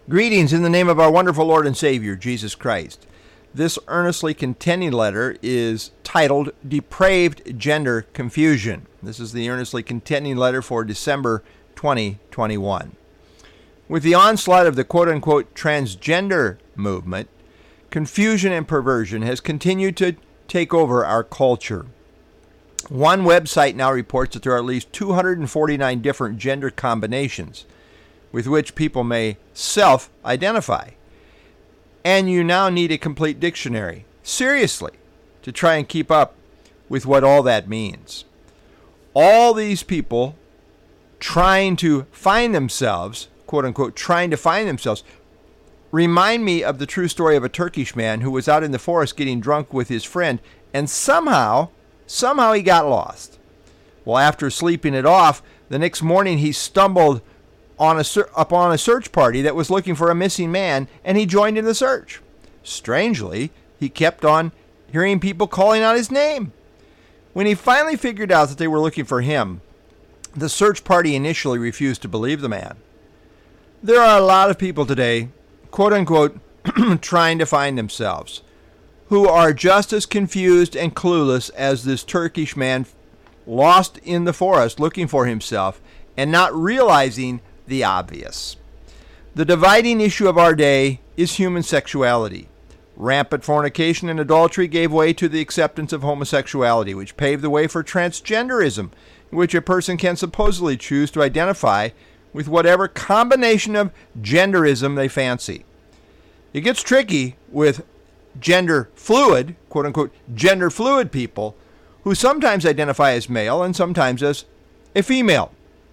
Greetings in the name of our wonderful Lord and Savior, Jesus Christ. This earnestly contending letter is titled Depraved Gender Confusion. This is the earnestly contending letter for December 2021. With the onslaught of the quote-unquote transgender movement, confusion and perversion has continued to take over our culture. One website now reports that there are at least 249 different gender combinations with which people may self-identify. And you now need a complete dictionary, seriously, to try and keep up with what all that means. All these people trying to find themselves, quote-unquote, trying to find themselves, remind me of the true story of a Turkish man who was out in the forest getting drunk with his friend, and somehow he got lost. Well, after sleeping it off, the next morning he stumbled upon a search party that was looking for a missing man, and he joined in the search. Strangely, he kept on hearing people calling out his name. When he finally figured out that they were looking for him, the search party initially refused to believe the man. There are a lot of people today, quote-unquote, trying to find themselves, who are just as confused and clueless as this Turkish man lost in the forest looking for himself and not realizing the obvious. The dividing issue of our day is human sexuality. Rampant fornication and adultery gave way to the acceptance of homosexuality, which paved the way for transgenderism, in which a person can supposedly choose to identify with whatever combination of genderism they fancy. It gets tricky with gender fluid, quote-unquote, gender fluid people who sometimes identify as male and sometimes as a female.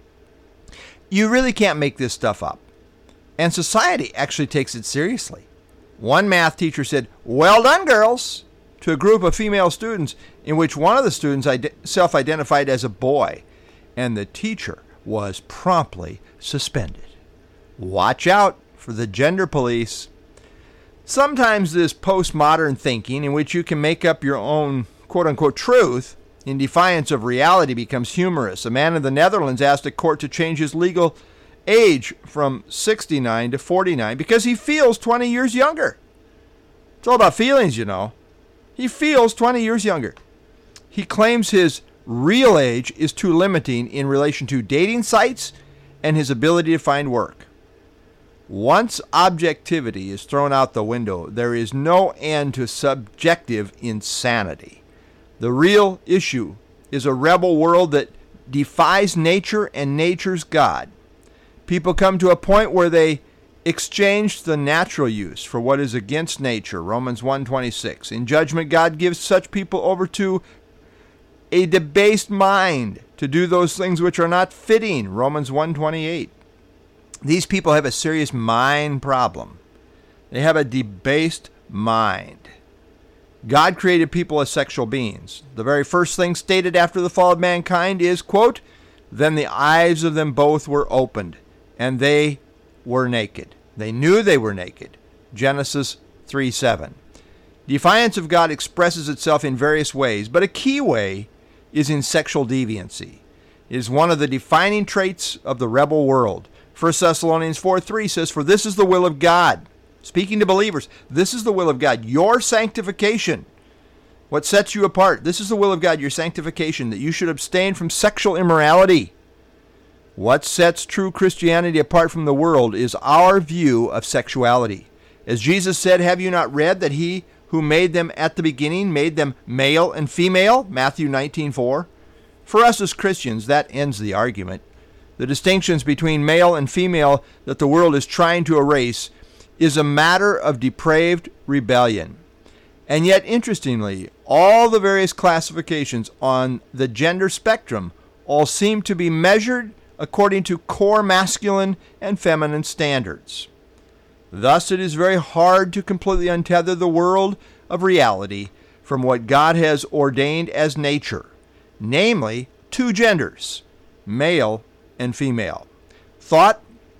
You really can't make this stuff up. And society actually takes it seriously. One math teacher said, "Well done, girls," to a group of female students in which one of the students self-identified as a boy, and the teacher was promptly suspended. Watch out for the gender police. Sometimes this postmodern thinking in which you can make up your own quote-unquote truth in defiance of reality becomes humorous. A man in the Netherlands asked a court to change his legal age from 69 to 49 because he feels 20 years younger. It's all about feelings, you know. He feels 20 years younger. He claims his real age is too limiting in relation to dating sites and his ability to find work. Once objectivity is thrown out the window, there is no end to subjective insanity. The real issue is a rebel world that defies nature and nature's God. People come to a point where they exchange the natural use for what is against nature, Romans 1:26. In judgment, God gives such people over to a debased mind to do those things which are not fitting, Romans 1:28. These people have a serious mind problem. They have a debased mind. God created people as sexual beings. The very first thing stated after the fall of mankind is, quote, "Then the eyes of them both were opened, and they were naked." They knew they were naked. Genesis 3:7. Defiance of God expresses itself in various ways, but a key way is in sexual deviancy. It is one of the defining traits of the rebel world. 1 Thessalonians 4:3 says, "For this is the will of God." Speaking to believers, this is the will of God, your sanctification. What sets you apart? This is the will of God, your sanctification, that you should abstain from sexual immorality. What sets true Christianity apart from the world is our view of sexuality. As Jesus said, "Have you not read that he who made them at the beginning made them male and female?" Matthew 19:4. For us as Christians, that ends the argument. The distinctions between male and female that the world is trying to erase is a matter of depraved rebellion. And yet, interestingly, all the various classifications on the gender spectrum all seem to be measured according to core masculine and feminine standards. Thus, it is very hard to completely untether the world of reality from what God has ordained as nature, namely two genders, male and female. Thought?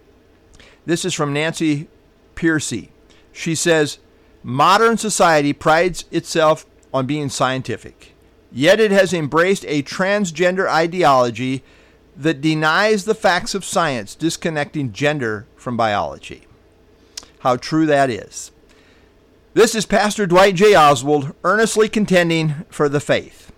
This is from Nancy Pearcey. She says, "Modern society prides itself on being scientific, yet it has embraced a transgender ideology that denies the facts of science, disconnecting gender from biology." how true that is. This is Pastor Dwight J. Oswald, earnestly contending for the faith.